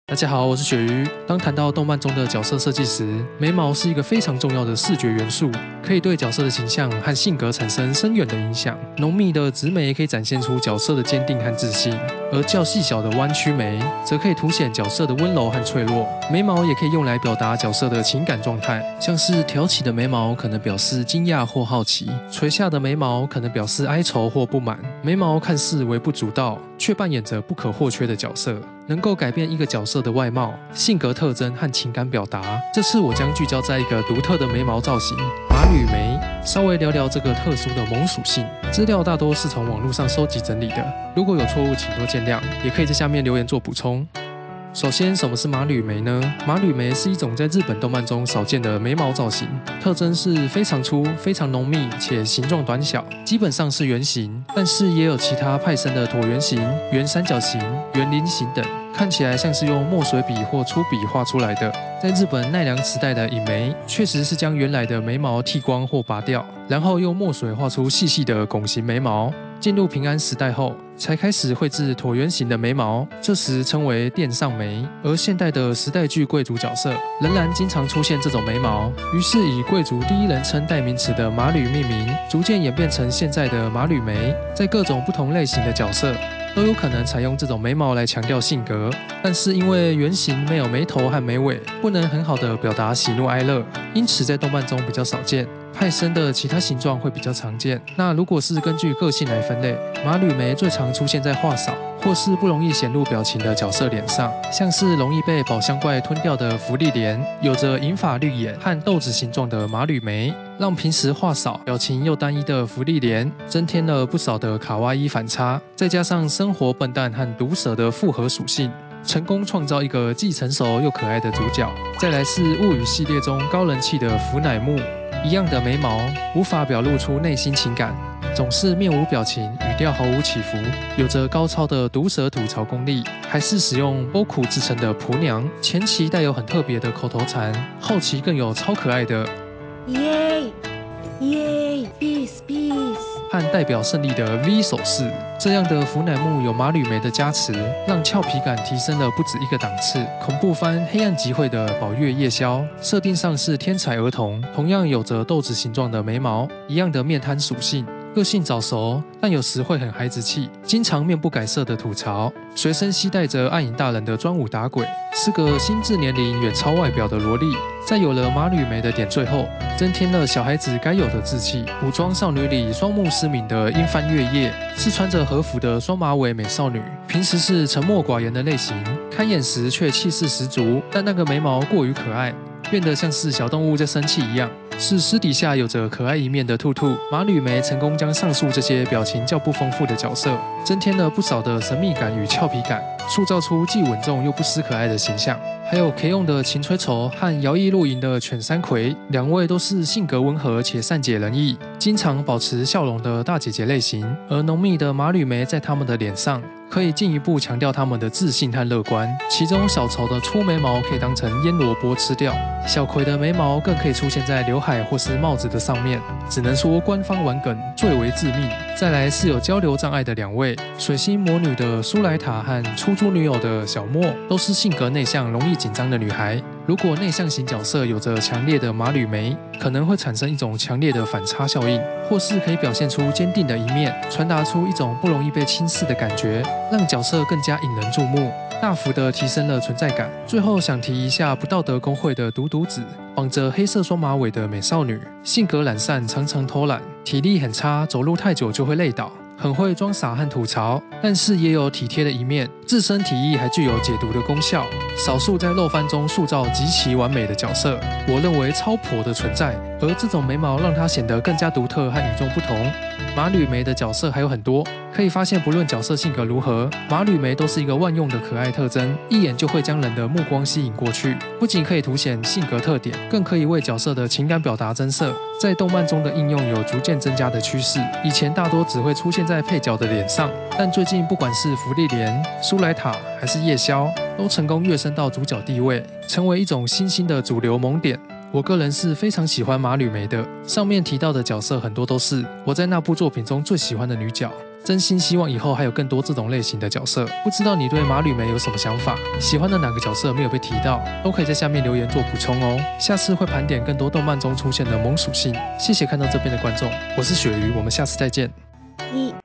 大家好，我是鳕鱼。当谈到动漫中的角色设计时，眉毛是一个非常重要的视觉元素，可以对角色的形象和性格产生深远的影响。浓密的直眉可以展现出角色的坚定和自信，而较细小的弯曲眉则可以凸显角色的温柔和脆弱。眉毛也可以用来表达角色的情感状态，像是挑起的眉毛可能表示惊讶或好奇，垂下的眉毛可能表示哀愁或不满。眉毛看似微不足道，却扮演着不可或缺的角色，能够改变一个角色的外貌、性格特征和情感表达。这次我将聚焦在一个独特的眉毛造型——马吕眉，稍微聊聊这个特殊的萌属性。资料大多是从网络上收集整理的，如果有错误，请多见谅，也可以在下面留言做补充。首先，什么是马吕眉呢？马吕眉是一种在日本动漫中少见的眉毛造型，特征是非常粗、非常浓密且形状短小，基本上是圆形，但是也有其他派生的椭圆形、圆三角形、圆菱形等，看起来像是用墨水笔或粗笔画出来的。在日本奈良时代的隐眉，确实是将原来的眉毛剃光或拔掉，然后用墨水画出细细的拱形眉毛。进入平安时代后，才开始绘制椭圆形的眉毛，这时称为殿上眉。而现代的时代剧贵族角色仍然经常出现这种眉毛，于是以贵族第一人称代名词的马吕命名，逐渐演变成现在的马吕眉。在各种不同类型的角色都有可能采用这种眉毛来强调性格，但是因为圆形没有眉头和眉尾，不能很好的表达喜怒哀乐，因此在动漫中比较少见。派生的其他形状会比较常见。那如果是根据个性来分类，马吕眉最常出现在话少或是不容易显露表情的角色脸上，像是容易被宝箱怪吞掉的芙莉莲，有着银发绿眼和豆子形状的马吕眉，让平时话少、表情又单一的芙莉莲增添了不少的卡哇伊反差，再加上生活笨蛋和毒舌的复合属性，成功创造一个既成熟又可爱的主角。再来是物语系列中高人气的福乃木，一样的眉毛无法表露出内心情感，总是面无表情，语调毫无起伏，有着高超的毒舌吐槽功力，还是使用波苦之称的仆娘，前期带有很特别的口头禅，后期更有超可爱的耶耶 peace peace。 和代表胜利的 V 手势。这样的福乃木有马吕眉的加持，让俏皮感提升了不止一个档次。恐怖番《黑暗集会》的宝月夜宵，设定上是天才儿童，同样有着豆子形状的眉毛，一样的面瘫属性。个性早熟，但有时会很孩子气，经常面不改色的吐槽，随身携带着暗影大人的专武打鬼，是个心智年龄远超外表的萝莉。在有了马吕眉的点缀后，增添了小孩子该有的志气。武装少女里双目失明的樱番月夜，是穿着和服的双马尾美少女，平时是沉默寡言的类型，开眼时却气势十足，但那个眉毛过于可爱，变得像是小动物在生气一样，是私底下有着可爱一面的兔兔。马吕眉成功将上述这些表情较不丰富的角色，增添了不少的神秘感与俏皮感，塑造出既稳重又不失可爱的形象。还有 K 用的秦吹愁和摇曳露营的犬山葵，两位都是性格温和且善解人意，经常保持笑容的大姐姐类型。而浓密的马吕眉在他们的脸上，可以进一步强调他们的自信和乐观。其中小丑的粗眉毛可以当成腌萝卜吃掉，小葵的眉毛更可以出现在刘海或是帽子的上面，只能说官方玩梗最为致命。再来是有交流障碍的两位，水星魔女的苏莱塔和出租女友的小莫，都是性格内向、容易紧张的女孩。如果内向型角色有着强烈的马吕眉，可能会产生一种强烈的反差效应，或是可以表现出坚定的一面，传达出一种不容易被轻视的感觉，让角色更加引人注目，大幅的提升了存在感。最后想提一下不道德公会的独独子，绑着黑色双马尾的美少女，性格懒散，常常偷懒，体力很差，走路太久就会累倒，很会装傻和吐槽，但是也有体贴的一面，自身体艺还具有解毒的功效，少数在肉番中塑造极其完美的角色，我认为超婆的存在，而这种眉毛让她显得更加独特和与众不同。马吕眉的角色还有很多，可以发现不论角色性格如何，马吕眉都是一个万用的可爱特征，一眼就会将人的目光吸引过去，不仅可以凸显性格特点，更可以为角色的情感表达增色。在动漫中的应用有逐渐增加的趋势，以前大多只会出现在配角的脸上，但最近不管是芙莉莲、苏莱塔还是夜宵，都成功跃升到主角地位，成为一种新兴的主流萌点。我个人是非常喜欢马吕眉的，上面提到的角色很多都是我在那部作品中最喜欢的女角。 真心希望以后还有更多这种类型的角色。不知道你对马吕梅有什么想法？喜欢的哪个角色没有被提到，都可以在下面留言做补充哦。下次会盘点更多动漫中出现的萌属性。谢谢看到这边的观众，我是鳕鱼，我们下次再见。 1